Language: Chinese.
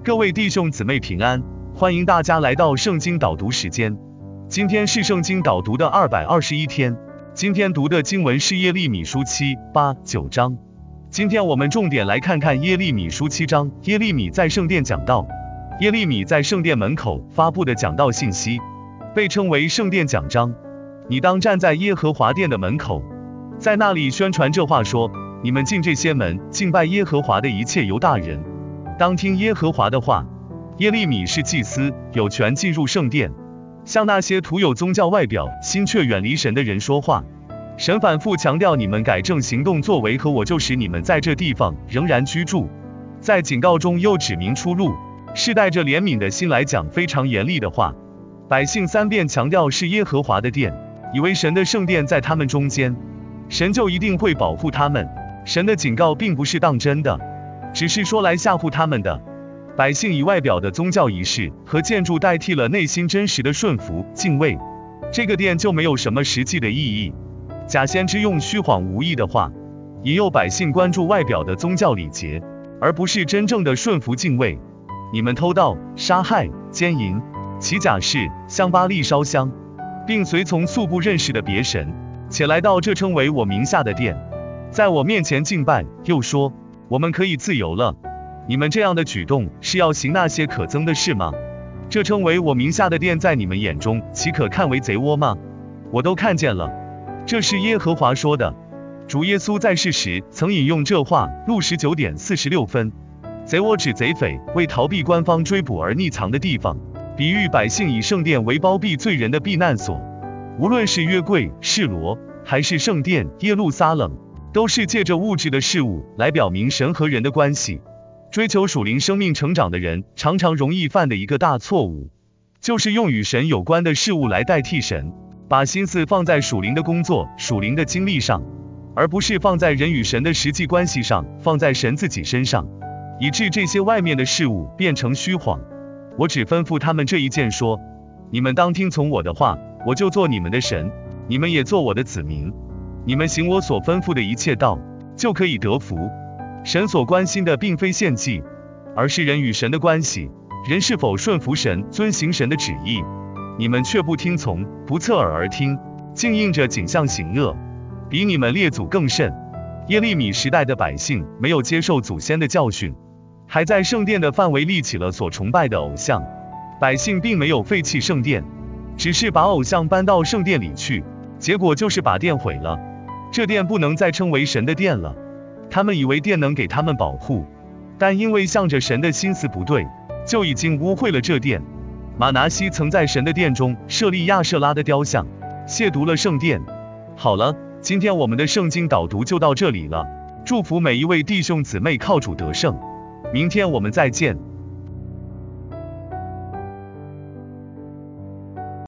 各位弟兄姊妹平安，欢迎大家来到圣经导读时间。今天是圣经导读的221天，今天读的经文是耶利米书7、8、9章。今天我们重点来看看耶利米书7章，耶利米在圣殿讲道。耶利米在圣殿门口发布的讲道信息，被称为圣殿讲章。你当站在耶和华殿的门口，在那里宣传这话说，你们进这些门，敬拜耶和华的一切犹大人，当听耶和华的话。耶利米是祭司，有权进入圣殿，向那些徒有宗教外表、心却远离神的人说话。神反复强调你们改正行动作为和我，就使你们在这地方仍然居住。在警告中又指明出路，是带着怜悯的心来讲非常严厉的话。百姓3遍强调是耶和华的殿，以为神的圣殿在他们中间，神就一定会保护他们。神的警告并不是当真的，只是说来吓唬他们的。百姓以外表的宗教仪式和建筑代替了内心真实的顺服、敬畏，这个殿就没有什么实际的意义。假先知用虚谎无益的话，引诱百姓关注外表的宗教礼节，而不是真正的顺服敬畏。你们偷盗、杀害、奸淫、起假誓，向巴力烧香，并随从素不认识的别神，且来到这称为我名下的殿，在我面前敬拜，又说我们可以自由了。你们这样的举动是要行那些可憎的事吗？这称为我名下的殿在你们眼中岂可看为贼窝吗？我都看见了。这是耶和华说的。主耶稣在世时曾引用这话，路19点46分。贼窝指贼匪为逃避官方追捕而匿藏的地方，比喻百姓以圣殿为包庇罪人的避难所。无论是约柜、示罗，还是圣殿、耶路撒冷，都是借着物质的事物来表明神和人的关系。追求属灵生命成长的人常常容易犯的一个大错误，就是用与神有关的事物来代替神，把心思放在属灵的工作、属灵的经历上，而不是放在人与神的实际关系上，放在神自己身上，以致这些外面的事物变成虚谎。我只吩咐他们这一件说，你们当听从我的话，我就做你们的神，你们也做我的子民。你们行我所吩咐的一切道，就可以得福。神所关心的并非献祭，而是人与神的关系，人是否顺服神、遵行神的旨意。你们却不听从，不侧耳而听，竟应着景象行恶，比你们列祖更甚。耶利米时代的百姓没有接受祖先的教训，还在圣殿的范围立起了所崇拜的偶像。百姓并没有废弃圣殿，只是把偶像搬到圣殿里去，结果就是把殿毁了。这殿不能再称为神的殿了。他们以为殿能给他们保护，但因为向着神的心思不对，就已经污秽了这殿。马拿西曾在神的殿中设立亚舍拉的雕像，亵渎了圣殿。好了，今天我们的圣经导读就到这里了。祝福每一位弟兄姊妹靠主得胜。明天我们再见。